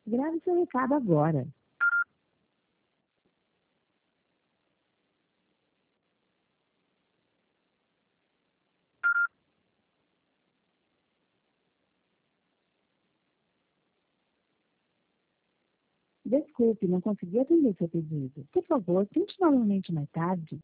Grave seu recado agora. Desculpe, não consegui atender seu pedido. Por favor, tente novamente mais tarde.